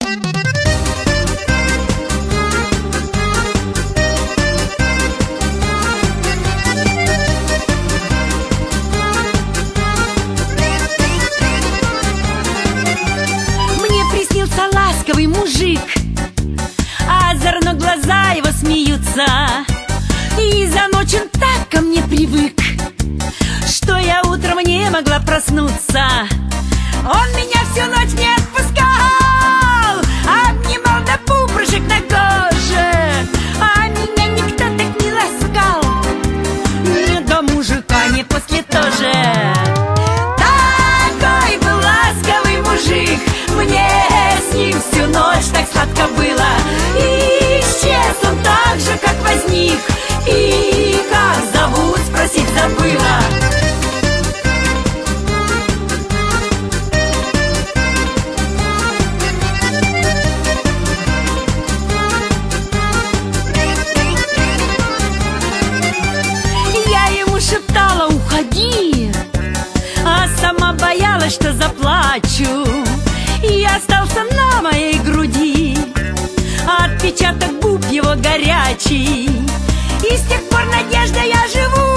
Ласковый мужик, озорно глаза его смеются, и за ночь он так ко мне привык, что я утром не могла проснуться. Он меня всю ночь не отпускал, обнимал до пупырышек на коже, а меня никто так не ласкал, ни до мужика, ни после тоже. Такой был ласковый мужик, мне с ним всю ночь так сладко было. И исчез он так же, как возник, и как зовут, спросить забыла. Я ему шептала: уходи, а сама боялась, что заплачу. И остался на моей груди отпечаток губ его горячий. И с тех пор, Надежда, я живу